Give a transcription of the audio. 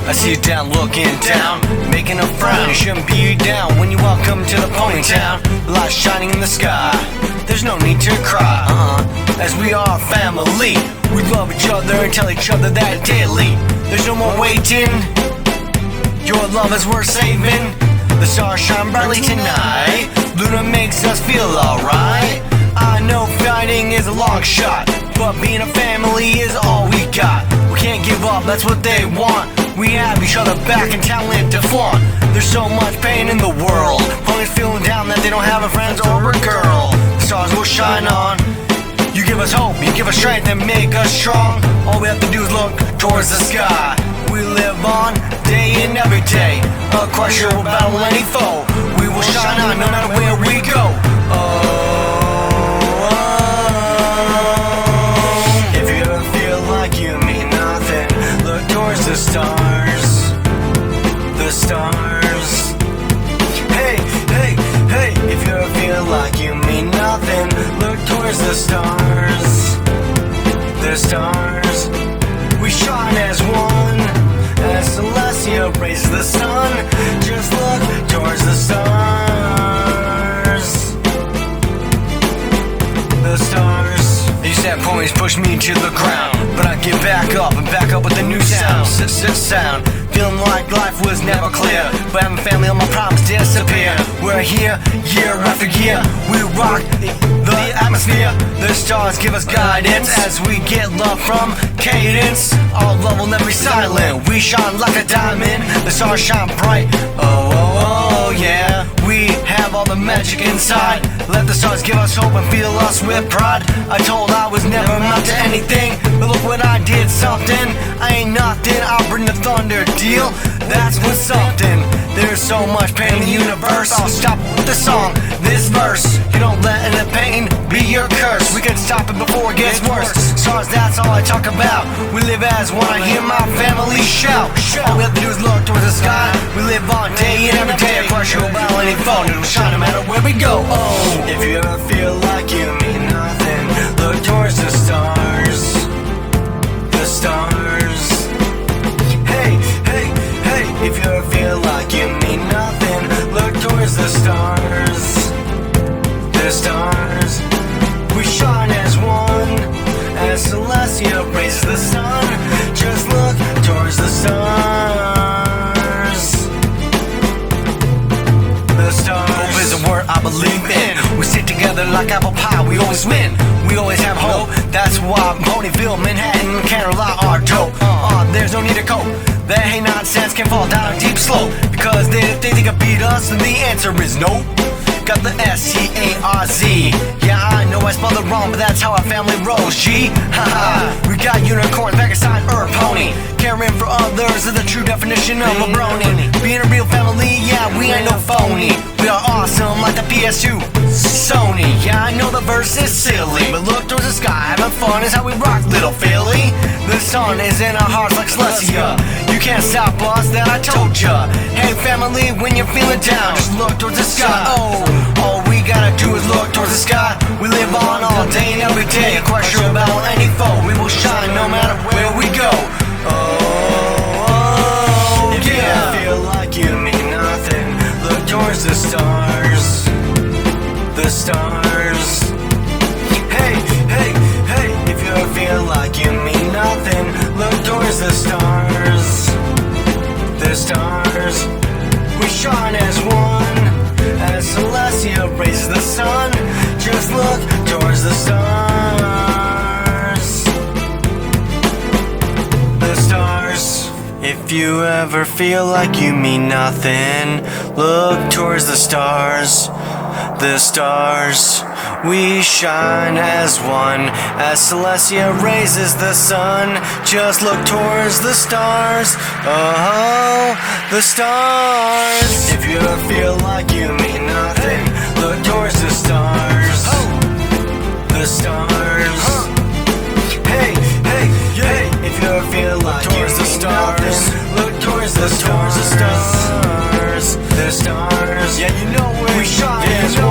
I see you down, looking down, making a frown. You shouldn't be down when you welcome to the pony town. Light shining in the sky, there's no need to cry. As we are family, we love each other and tell each other that daily. There's no more waiting, your love is worth saving. The stars shine brightly tonight, Luna makes us feel alright. I know fighting is a long shot, but being a family is all we got. We can't give up, that's what they want. We have each other back and talent to flaunt. There's so much pain in the world, ponies feeling down that they don't have a friend or a girl. The stars will shine on, you give us hope, you give us strength and make us strong. All we have to do is look towards the sky. We live on, day in every day. A crusher will battle any foe. We will shine on no matter where we go. If you ever feel like you mean nothing, look towards the stars. The stars. Hey, hey, hey. If you ever feel like you mean nothing, look towards the stars. The stars. We shine as one, as Celestia raises the sun. Just look towards the stars. The stars. These sad ponies push me to the ground, but I get back up and back up with a new sound. Sound. Feeling like life was never clear, but having family on my problems disappear. We're here, year after year. We rock the atmosphere. The stars give us guidance as we get love from Cadence. Our love will never be silent. We shine like a diamond. The stars shine bright. Oh, yeah. We have all the magic inside. Let the stars give us hope and fill us with pride. I told I was never amount to anything, but look what I did, something. I ain't nothing, I'll bring the thunder, deal? That's what's something. There's so much pain in the universe. I'll stop with the song, this verse. You don't let any pain be your curse. We can stop it before it gets worse. Stars, that's all I talk about. We live as one, I hear my family shout. All we have to do is look towards the sky. We live on day in every day. Crush your battle any phone, it'll shine no matter where we go. Oh, if you ever feel like you mean nothing, look towards the stars. The stars. Hey, hey, hey. If you ever feel like you mean nothing, look towards the stars. The stars. We shine as one, as Celestia raises the sun. Just look towards the stars. The stars. Hope is a word I believe in. We stick together like apple pie, we always win. We always have hope, that's why Ponyville, Manhattan, Caroline are dope. There's no need to cope, that hate nonsense can fall down a deep slope. Because if they think they can beat us, then the answer is no. Got the S-T-A-R-Z. Yeah, I know I spelled it wrong, but that's how our family rolls, G. Haha, we got unicorns back inside Earth Pony. Caring for others is the true definition of a brony. Being a real family, yeah, we ain't no phony. We are awesome like the PS2 Sony. Yeah, I know the verse is silly, but look towards the sky, having fun is how we rock, little Philly. The sun is in our hearts like Celestia. You can't stop us, that I told ya. Hey family, when you're feeling down, just look towards the sky. Oh, all we gotta do is look towards the sky. We live on all day and every day. Crush your battle any foe. We will shine no matter where we go. Oh, if yeah. You feel like you mean nothing, look towards the stars. The stars. Hey, hey, hey. If you ever feel like you mean nothing, look towards the stars. The stars. We shine as one, as Celestia raises the sun. Just look towards the stars. The stars. If you ever feel like you mean nothing, look towards the stars. The stars. We shine as one, as Celestia raises the sun. Just look towards the stars. Oh, the stars. If you ever feel like you mean nothing, look towards the stars. The stars. Hey, hey, hey. If you ever feel like you mean nothing, look towards the stars. The stars. The stars. Yeah, you know we shine as one.